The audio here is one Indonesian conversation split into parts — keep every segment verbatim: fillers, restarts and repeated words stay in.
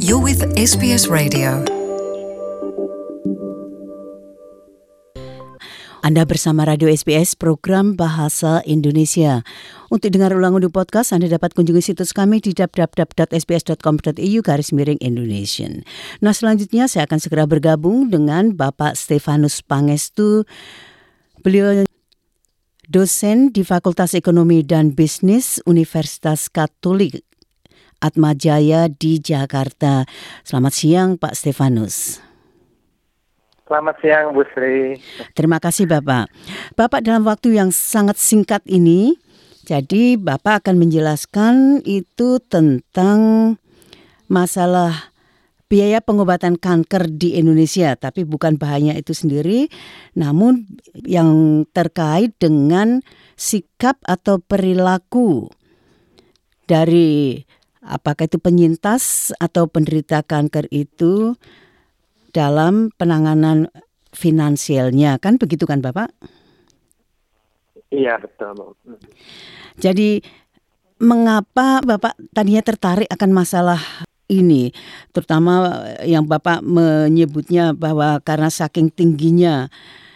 You're with S B S Radio. Anda bersama Radio S B S Program Bahasa Indonesia. Untuk dengar ulang audio podcast, Anda dapat kunjungi situs kami di w w w dot s b s dot com dot a u garis miring Indonesian. Nah, selanjutnya saya akan segera bergabung dengan Bapak Stefanus Pangestu. Beliau dosen di Fakultas Ekonomi dan Bisnis Universitas Katolik Atmajaya di Jakarta. Selamat siang, Pak Stefanus. Selamat siang, Bu Sri. Terima kasih, Bapak. Bapak dalam waktu yang sangat singkat ini, jadi Bapak akan menjelaskan itu tentang masalah biaya pengobatan kanker di Indonesia, tapi bukan bahayanya itu sendiri, namun yang terkait dengan sikap atau perilaku dari apakah itu penyintas atau penderita kanker itu dalam penanganan finansialnya, kan begitu kan Bapak? Iya, betul. Jadi mengapa Bapak tadinya tertarik akan masalah ini, terutama yang Bapak menyebutnya bahwa karena saking tingginya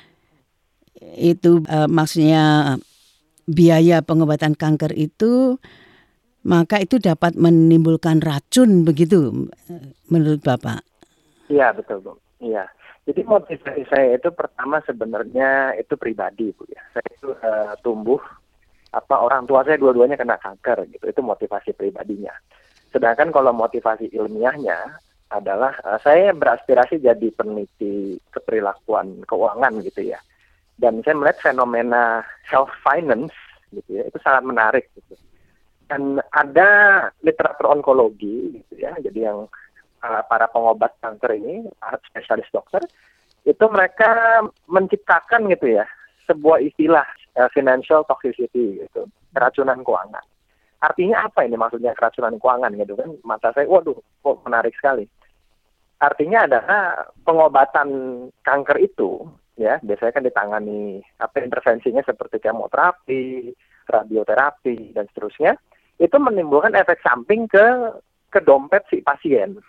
itu uh, maksudnya biaya pengobatan kanker itu, maka itu dapat menimbulkan racun, begitu menurut Bapak? Iya, betul, Bu. Iya. Jadi motivasi saya itu pertama sebenarnya itu pribadi, Bu ya. Saya itu uh, tumbuh apa orang tua saya dua-duanya kena kanker gitu. Itu motivasi pribadinya. Sedangkan kalau motivasi ilmiahnya adalah uh, saya beraspirasi jadi peneliti keperilakuan keuangan gitu ya. Dan saya melihat fenomena self finance gitu ya, itu sangat menarik gitu. Dan ada literatur onkologi gitu ya. Jadi yang uh, para pengobat kanker ini, spesialis dokter, itu mereka menciptakan gitu ya sebuah istilah uh, financial toxicity gitu, keracunan keuangan. Artinya apa ini maksudnya keracunan keuangan gitu kan? Mata saya, waduh, kok menarik sekali. Artinya adalah pengobatan kanker itu ya biasanya kan ditangani apa intervensinya seperti kemoterapi, radioterapi dan seterusnya. Itu menimbulkan efek samping ke ke dompet si pasien,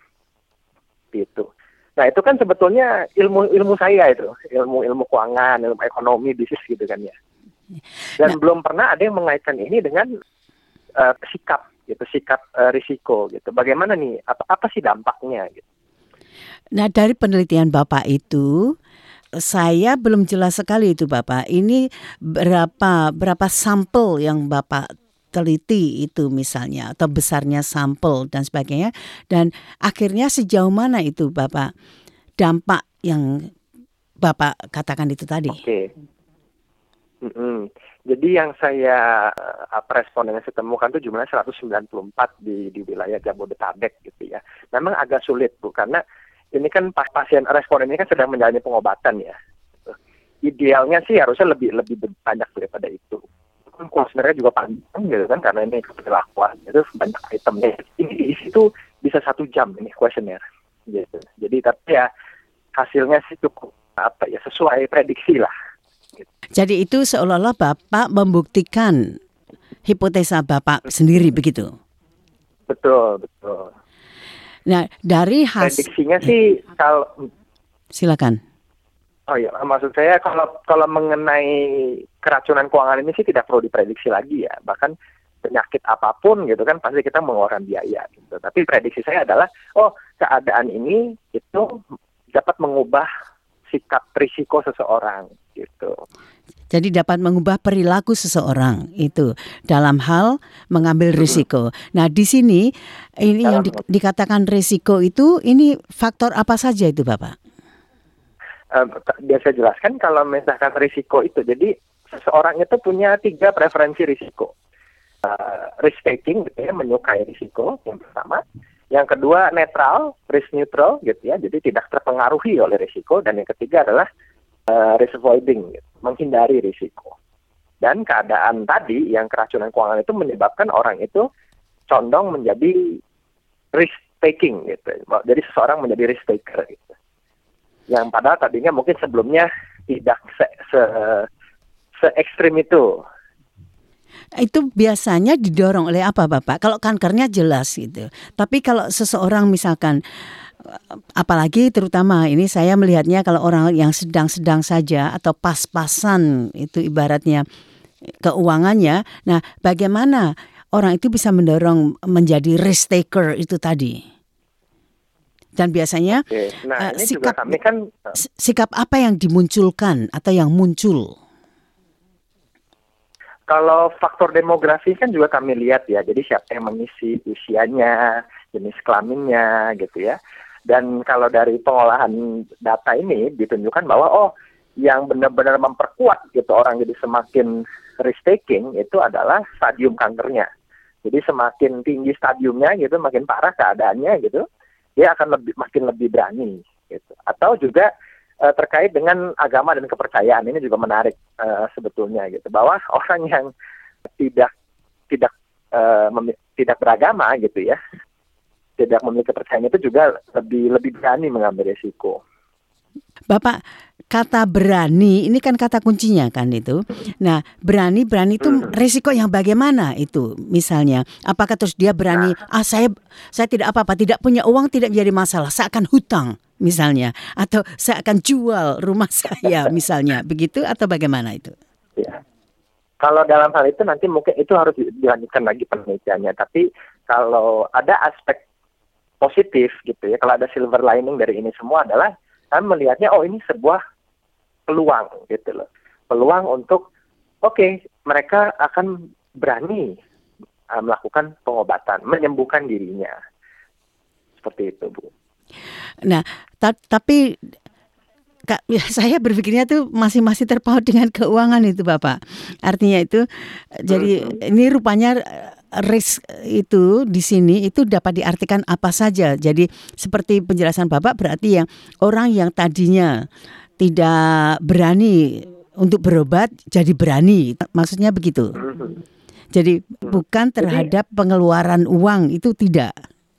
gitu. Nah itu kan sebetulnya ilmu ilmu saya itu, ilmu ilmu keuangan, ilmu ekonomi, bisnis gitu kan ya. Dan nah, belum pernah ada yang mengaitkan ini dengan uh, sikap, gitu, sikap uh, risiko, gitu. Bagaimana nih, apa apa sih dampaknya, gitu. Nah dari penelitian Bapak itu, saya belum jelas sekali itu Bapak. Ini berapa berapa sampel yang Bapak teliti itu misalnya, atau besarnya sampel dan sebagainya, dan akhirnya sejauh mana itu Bapak dampak yang Bapak katakan itu tadi? Oke. Mm-hmm. Jadi yang saya apa respon yang saya temukan itu jumlahnya seratus sembilan puluh empat di di wilayah Jabodetabek gitu ya. Memang agak sulit Bu, karena ini kan pasien respon ini kan sedang menjalani pengobatan ya. Idealnya sih harusnya lebih lebih banyak daripada itu. Kuesionernya juga panjang gitu kan, karena ini perilakuan itu banyak itemnya. Ini di situ bisa satu jam ini kuesioner gitu. Jadi tapi ya hasilnya sih cukup apa ya sesuai prediksi lah. Gitu. Jadi itu seolah-olah Bapak membuktikan hipotesa Bapak sendiri begitu? Betul, betul. Nah dari hasil prediksinya sih kalau silakan. Oh iya, maksud saya kalau kalau mengenai keracunan keuangan ini sih tidak perlu diprediksi lagi ya. Bahkan penyakit apapun gitu kan pasti kita mengeluarkan biaya gitu. Tapi prediksi saya adalah oh keadaan ini itu dapat mengubah sikap risiko seseorang gitu. Jadi dapat mengubah perilaku seseorang itu dalam hal mengambil risiko. Nah di sini ini dalam yang di, dikatakan risiko itu ini faktor apa saja itu Bapak? Uh, biasa jelaskan kalau misalkan risiko itu, jadi seseorang itu punya tiga preferensi risiko. Uh, risk taking gitu ya, menyukai risiko yang pertama. Yang kedua netral, risk neutral gitu ya, jadi tidak terpengaruhi oleh risiko. Dan yang ketiga adalah uh, risk avoiding, gitu, menghindari risiko. Dan keadaan tadi yang keracunan keuangan itu menyebabkan orang itu condong menjadi risk taking gitu. Jadi seseorang menjadi risk taker gitu. Yang padahal tadinya mungkin sebelumnya tidak se, se, se ekstrim itu Itu biasanya didorong oleh apa, Bapak? Kalau kankernya jelas gitu. Tapi kalau seseorang misalkan, apalagi terutama ini saya melihatnya kalau orang yang sedang-sedang saja atau pas-pasan itu ibaratnya keuangannya. Nah, bagaimana orang itu bisa mendorong menjadi risk taker itu tadi? Dan biasanya Oke. Nah, uh, ini sikap juga kami kan sikap apa yang dimunculkan atau yang muncul? kalau faktor demografi kan juga kami lihat ya. Jadi siapa yang mengisi usianya, jenis kelaminnya gitu ya. Dan kalau dari pengolahan data ini ditunjukkan bahwa oh yang benar-benar memperkuat gitu orang jadi semakin risk taking itu adalah stadium kankernya. Jadi semakin tinggi stadiumnya gitu, makin parah keadaannya gitu, dia akan lebih makin lebih berani gitu. Atau juga uh, terkait dengan agama dan kepercayaan ini juga menarik uh, sebetulnya gitu, bahwa orang yang tidak tidak uh, mem- tidak beragama gitu ya, tidak memiliki kepercayaan itu juga lebih lebih berani mengambil risiko. Bapak, kata berani ini kan kata kuncinya kan itu. Nah, berani berani itu Hmm. risiko yang bagaimana itu? Misalnya, apakah terus dia berani, ah saya saya tidak apa-apa, tidak punya uang tidak menjadi masalah, saya akan hutang misalnya, atau saya akan jual rumah saya misalnya, begitu atau bagaimana itu? Ya. Kalau dalam hal itu nanti mungkin itu harus dilanjutkan lagi penelitiannya. Tapi kalau ada aspek positif gitu ya, kalau ada silver lining dari ini semua adalah kan melihatnya oh ini sebuah peluang gitu loh. Peluang untuk oke, okay, mereka akan berani uh, melakukan pengobatan, menyembuhkan dirinya. Seperti itu, Bu. Nah, ta- tapi Kak, saya berpikirnya tuh masih masih terpaut dengan keuangan itu, Bapak. Artinya itu jadi Mm-hmm. ini rupanya risk itu di sini itu dapat diartikan apa saja. Jadi seperti penjelasan Bapak berarti yang orang yang tadinya tidak berani untuk berobat jadi berani. Maksudnya begitu. Mm-hmm. Jadi bukan terhadap pengeluaran uang itu tidak.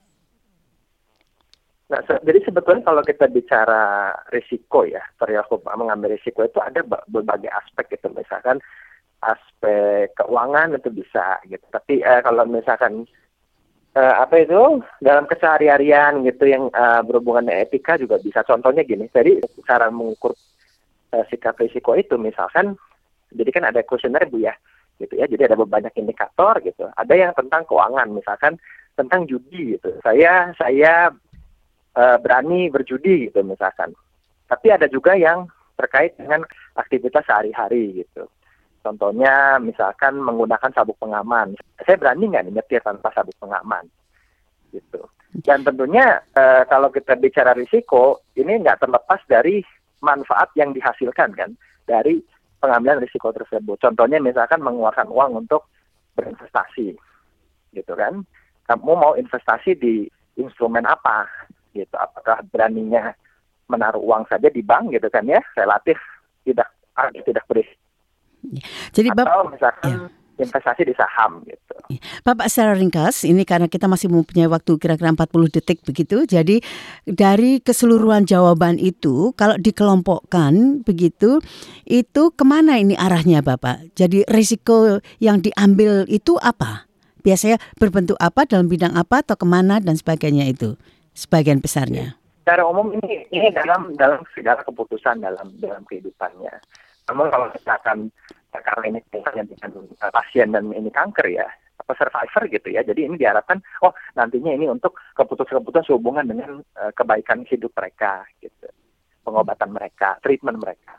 Nah, se- jadi sebetulnya kalau kita bicara risiko ya, perilaku mengambil risiko itu ada ba- berbagai aspek gitu. Misalkan aspek keuangan itu bisa gitu. Tapi eh, kalau misalkan eh, apa itu dalam keseharian gitu yang eh, berhubungan dengan etika juga bisa. Contohnya gini, jadi cara mengukur eh, sikap risiko itu misalkan, jadi kan ada kuesioner Bu ya, gitu ya. Jadi ada banyak indikator gitu. Ada yang tentang keuangan, misalkan tentang judi gitu. Saya saya Uh, berani berjudi gitu misalkan. Tapi ada juga yang terkait dengan aktivitas sehari-hari gitu. Contohnya misalkan menggunakan sabuk pengaman. Saya berani nggak nih nyetir tanpa sabuk pengaman gitu. Dan tentunya uh, kalau kita bicara risiko, ini nggak terlepas dari manfaat yang dihasilkan kan dari pengambilan risiko tersebut. Contohnya misalkan mengeluarkan uang untuk berinvestasi gitu kan. Kamu mau investasi di instrumen apa? Gitu, apakah beraninya menaruh uang saja di bank gitu kan ya, relatif tidak tidak berisiko. Jadi atau Bapak, misalkan ya. investasi di saham gitu. Bapak secara ringkas, ini karena kita masih mempunyai waktu kira-kira empat puluh detik begitu. Jadi dari keseluruhan jawaban itu, kalau dikelompokkan begitu, itu kemana ini arahnya Bapak? Jadi risiko yang diambil itu apa? Biasanya berbentuk apa, dalam bidang apa, atau kemana dan sebagainya itu? Sebagian besarnya. Secara umum ini ini dalam dalam segala keputusan dalam dalam kehidupannya. Namun kalau misalkan karena ini misalnya dengan pasien dan ini kanker ya, apa survivor gitu ya. Jadi ini diharapkan oh nantinya ini untuk keputusan-keputusan sehubungan dengan uh, kebaikan hidup mereka gitu. Pengobatan mereka, treatment mereka.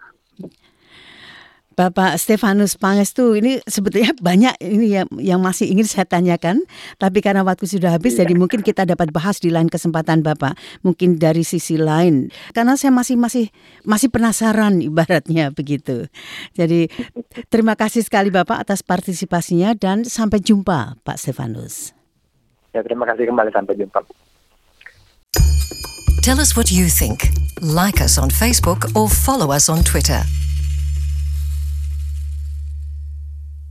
Bapak Stefanus Pangestu, ini sebetulnya banyak ini yang, yang masih ingin saya tanyakan, tapi karena waktu sudah habis, iya. Jadi mungkin kita dapat bahas di lain kesempatan Bapak, mungkin dari sisi lain, karena saya masih masih masih penasaran ibaratnya begitu. Jadi terima kasih sekali Bapak atas partisipasinya dan sampai jumpa Pak Stefanus. Ya terima kasih kembali, sampai jumpa. Tell us what you think. Like us on Facebook or follow us on Twitter.